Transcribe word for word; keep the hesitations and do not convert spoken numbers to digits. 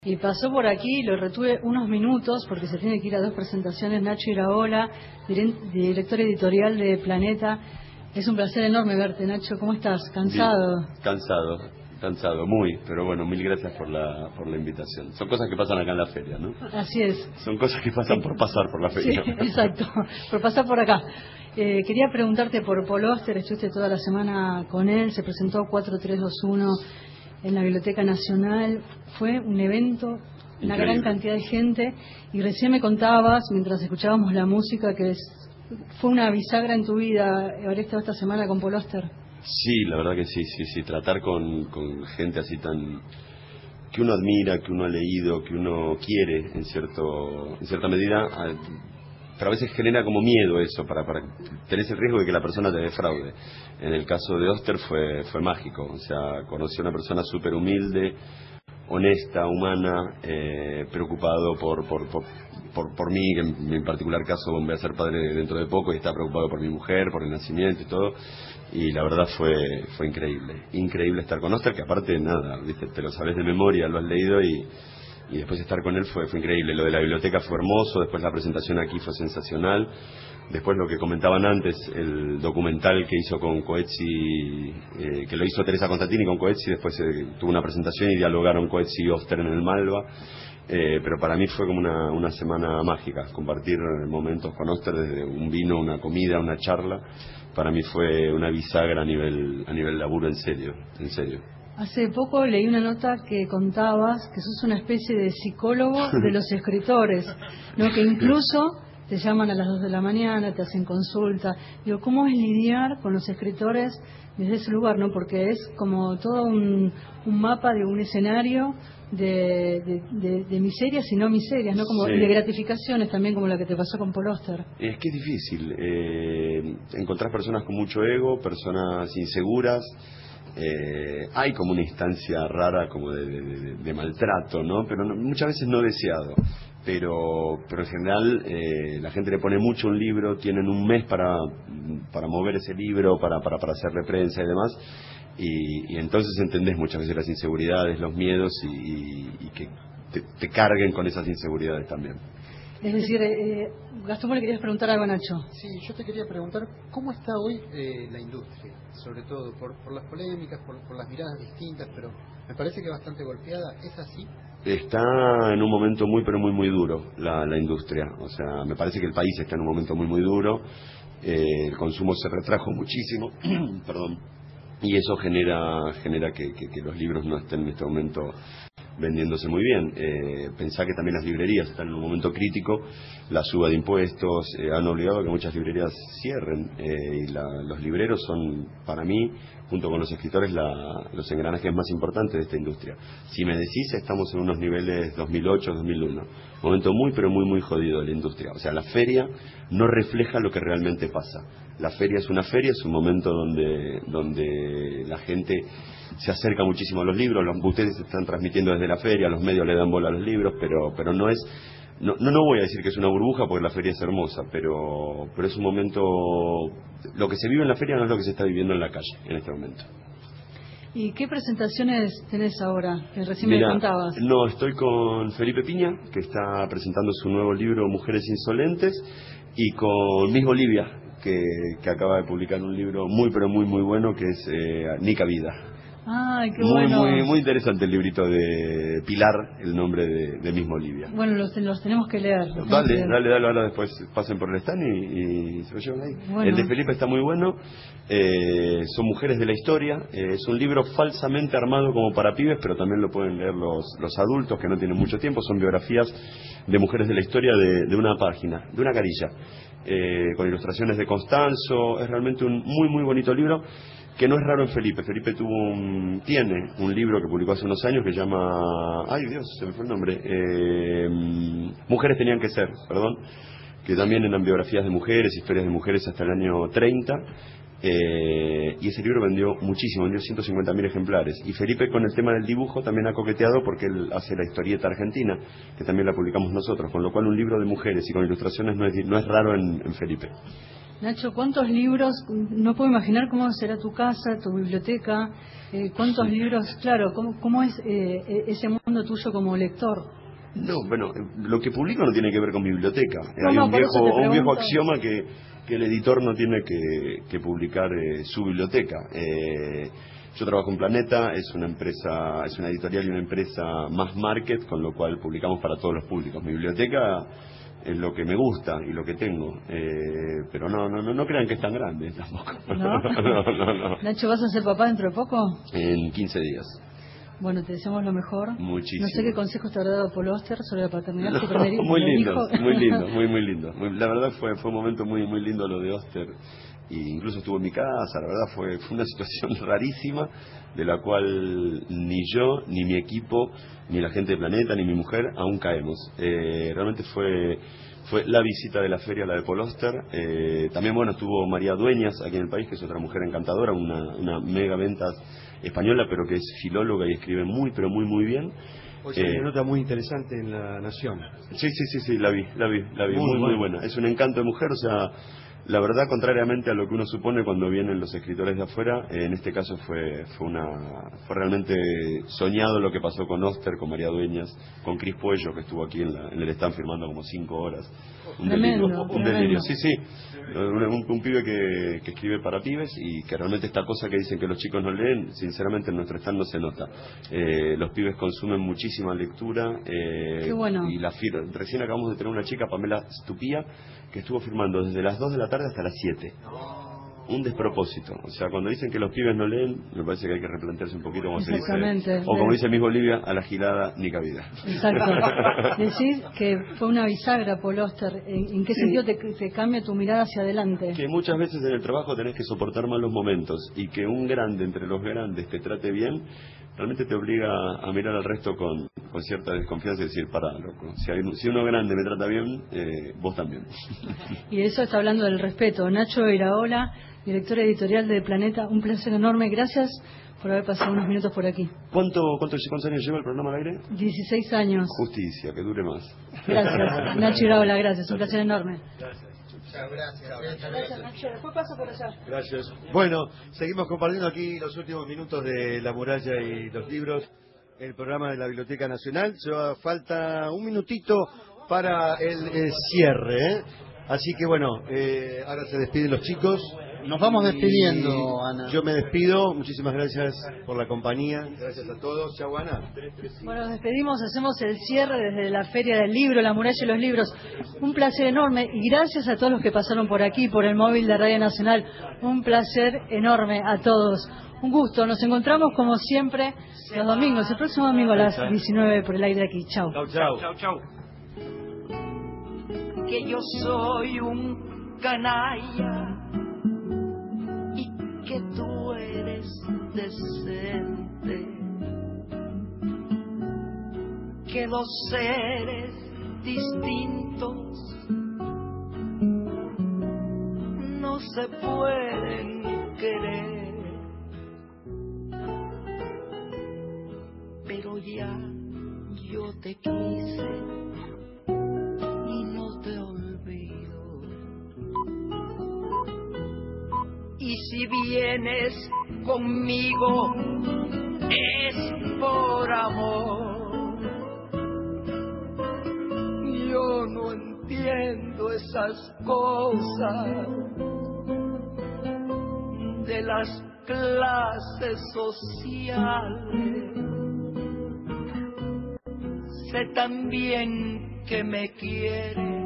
Y pasó por aquí, lo retuve unos minutos porque se tiene que ir a dos presentaciones. Nacho Iraola, director editorial de Planeta. Es un placer enorme verte, Nacho. ¿Cómo estás? ¿Cansado? Bien, cansado, cansado, muy, pero bueno, mil gracias por la por la invitación. Son cosas que pasan acá en la feria, ¿no? Así es. Son cosas que pasan por pasar por la feria. Sí, exacto, por pasar por acá. Eh, quería preguntarte por Paul Auster, estuviste toda la semana con él, se presentó cuatro tres dos uno en la Biblioteca Nacional, fue un evento, una Increíble. Gran cantidad de gente, y recién me contabas, mientras escuchábamos la música, que es, fue una bisagra en tu vida haber estado esta semana con Paul Auster. Sí, la verdad que sí, sí, sí, tratar con, con gente así tan... que uno admira, que uno ha leído, que uno quiere en cierto en cierta medida, pero a veces genera como miedo eso, para, para tenés el riesgo de que la persona te defraude. En el caso de Auster fue, fue mágico, o sea, conocí a una persona súper humilde, honesta, humana, eh, preocupado por, por, por, por, por mí, que en mi particular caso voy a ser padre dentro de poco y está preocupado por mi mujer, por el nacimiento y todo, y la verdad fue fue increíble, increíble estar con Auster, que aparte nada, viste, te lo sabes de memoria, lo has leído y, y después estar con él fue, fue increíble. Lo de la biblioteca fue hermoso, después la presentación aquí fue sensacional, después lo que comentaban antes, el documental que hizo con Coetzee, eh, que lo hizo Teresa Constantini con Coetzee, después eh, tuvo una presentación y dialogaron Coetzee y Auster en el Malva, eh, pero para mí fue como una, una semana mágica, compartir momentos con Auster, desde un vino, una comida, una charla, para mí fue una bisagra a nivel, a nivel laburo, en serio, en serio. Hace poco leí una nota que contabas que sos una especie de psicólogo de los escritores, ¿no? Que incluso te llaman a las dos de la mañana, te hacen consulta. Digo, ¿cómo es lidiar con los escritores desde ese lugar, no? Porque es como todo un, un mapa de un escenario de, de, de, de miserias y no miserias, ¿no? Como Sí. de gratificaciones también, como la que te pasó con Paul Auster. Es que es difícil, eh, encontrar personas con mucho ego, personas inseguras. Eh, hay como una instancia rara como de, de, de, de maltrato, ¿no? Pero no, muchas veces no deseado, pero pero en general eh, la gente le pone mucho un libro, tienen un mes para para mover ese libro, para para, para hacerle prensa y demás, y, y entonces entendés muchas veces las inseguridades, los miedos y, y, y que te, te carguen con esas inseguridades también. Es decir, eh, Gastón, le querías preguntar algo a Nacho. Sí, yo te quería preguntar cómo está hoy eh, la industria, sobre todo por, por las polémicas, por, por las miradas distintas, pero me parece que bastante golpeada. ¿Es así? Está en un momento muy pero muy muy duro la, la industria, o sea, me parece que el país está en un momento muy muy duro, eh, el consumo se retrajo muchísimo, perdón, y eso genera genera que, que, que los libros no estén en este momento vendiéndose muy bien. Eh, pensá que también las librerías están en un momento crítico, la suba de impuestos eh, han obligado a que muchas librerías cierren, eh, y la, los libreros son, para mí, junto con los escritores, la, los engranajes más importantes de esta industria. Si me decís, estamos en unos niveles dos mil ocho, dos mil uno, momento muy pero muy muy jodido de la industria. O sea, la feria no refleja lo que realmente pasa. La feria es una feria, es un momento donde donde la gente se acerca muchísimo a los libros, los, ustedes están transmitiendo desde la feria, los medios le dan bola a los libros, pero pero no es, no, no, no voy a decir que es una burbuja porque la feria es hermosa, pero pero es un momento, lo que se vive en la feria no es lo que se está viviendo en la calle en este momento. ¿Y qué presentaciones tenés ahora? Que recién Mirá, me contabas. No, estoy con Felipe Piña, que está presentando su nuevo libro Mujeres Insolentes, y con Miss Bolivia, que, que acaba de publicar un libro muy pero muy muy bueno, que es eh, Nica Vida. Ay, qué Muy, bueno. muy, muy interesante el librito de Pilar, el nombre de, de Miss Bolivia. Bueno, los, los tenemos que leer. los tenemos Dale, que leer. dale, dale, ahora después pasen por el stand y, y se lo llevan ahí. Bueno. El de Felipe está muy bueno, eh, son mujeres de la historia, eh, es un libro falsamente armado como para pibes, pero también lo pueden leer los, los adultos que no tienen mucho tiempo, son biografías de mujeres de la historia de, de una página, de una carilla, eh, con ilustraciones de Constanzo, es realmente un muy muy bonito libro, que no es raro en Felipe. Felipe tuvo un, tiene un libro que publicó hace unos años que se llama, ay Dios, se me fue el nombre, eh, Mujeres tenían que ser, perdón, que también eran biografías de mujeres, historias de mujeres hasta el año treinta, Eh, y ese libro vendió muchísimo, vendió ciento cincuenta mil ejemplares. Y Felipe, con el tema del dibujo, también ha coqueteado porque él hace la historieta argentina, que también la publicamos nosotros, con lo cual un libro de mujeres y con ilustraciones no es, no es raro en, en Felipe. Nacho, ¿cuántos libros? No puedo imaginar cómo será tu casa, tu biblioteca, eh, cuántos libros, claro, cómo, cómo es eh, ese mundo tuyo como lector. No, bueno, lo que publico no tiene que ver con mi biblioteca. No, Hay no, un por viejo, eso te un viejo pregunto. axioma que, que el editor no tiene que, que publicar eh, su biblioteca. Eh, yo trabajo en Planeta, es una empresa, es una editorial y una empresa más market, con lo cual publicamos para todos los públicos. Mi biblioteca es lo que me gusta y lo que tengo, eh, pero no, no, no, no crean que es tan grande tampoco. ¿No? no, no, no. Nacho, ¿vas a ser papá dentro de poco? En quince días. Bueno, te deseamos lo mejor. Muchísimo. No sé qué consejos te habrá dado Paul Auster sobre la paternidad. Tu primer hijo, Muy primer lindo, hijo. muy lindo, muy muy lindo. Muy- la verdad fue fue un momento muy muy lindo lo de Auster. Y incluso estuvo en mi casa, la verdad fue, fue una situación rarísima, de la cual ni yo, ni mi equipo, ni la gente de Planeta, ni mi mujer aún caemos. Eh, realmente fue fue la visita de la feria, la de Paul Auster. Eh, también, bueno, estuvo María Dueñas aquí en el país, que es otra mujer encantadora, una, una mega ventas española, pero que es filóloga y escribe muy, pero muy, muy bien. Hoy salió Eh, una nota muy interesante en La Nación. Sí, sí, sí, sí, la vi, la vi, la vi, Muy muy, muy buena. buena. Es un encanto de mujer, o sea, la verdad, contrariamente a lo que uno supone cuando vienen los escritores de afuera, eh, en este caso fue fue una fue realmente soñado lo que pasó con Auster, con María Dueñas, con Cris Puello, que estuvo aquí en, la- en el stand firmando como cinco horas. Un Tremendo, delirio, un tremendo. delirio, sí, sí. Un, un- un pibe que, que escribe para pibes y que realmente esta cosa que dicen que los chicos no leen, sinceramente en nuestro stand no se nota. Eh, los pibes consumen muchísima lectura. eh, Qué bueno. Y la fir- recién acabamos de tener una chica, Pamela Stupía, que estuvo firmando desde las dos de la tarde hasta las siete. Un despropósito. O sea, cuando dicen que los pibes no leen, me parece que hay que replantearse un poquito como se dice. Exactamente. O como dice Miss Bolivia, a la gilada ni cabida. Exacto. Decís que fue una bisagra, Paul Auster. ¿En, en qué Sí. sentido te, te cambia tu mirada hacia adelante? Que muchas veces en el trabajo tenés que soportar malos momentos y que un grande entre los grandes te trate bien, realmente te obliga a mirar al resto con, con cierta desconfianza y decir, pará, loco, si, hay, si uno grande me trata bien, eh, vos también. Y de eso está hablando del respeto. Nacho Iraola, director editorial de Planeta, un placer enorme. Gracias por haber pasado unos minutos por aquí. ¿Cuánto, cuánto, ¿Cuántos años lleva el programa al aire? dieciséis años. Justicia, que dure más. Gracias. Nacho Iraola, gracias. Un placer enorme. Gracias. Gracias, Nacho. Después paso por allá. Gracias. Bueno, seguimos compartiendo aquí los últimos minutos de La Muralla y los libros, el programa de la Biblioteca Nacional. Lleva falta un minutito para el, eh, cierre, ¿eh? Así que bueno, eh, ahora se despiden los chicos. Nos vamos Y despidiendo, Ana. Yo me despido, muchísimas gracias por la compañía. Gracias a todos. Chau, Ana. Bueno, nos despedimos, hacemos el cierre desde la Feria del Libro, La Muralla y los Libros. Un placer enorme y gracias a todos los que pasaron por aquí, por el móvil de Radio Nacional. Un placer enorme a todos. Un gusto, nos encontramos como siempre los domingos, el próximo domingo a las diecinueve por el aire aquí. Chao. Chau, chau. Chau, chau. Que yo soy un canalla y que tú eres decente. Que los seres distintos no se pueden querer. Pero ya yo te quise y no te olvido. Y si vienes conmigo es por amor. Yo no entiendo esas cosas de las clases sociales. Sé también que me quieres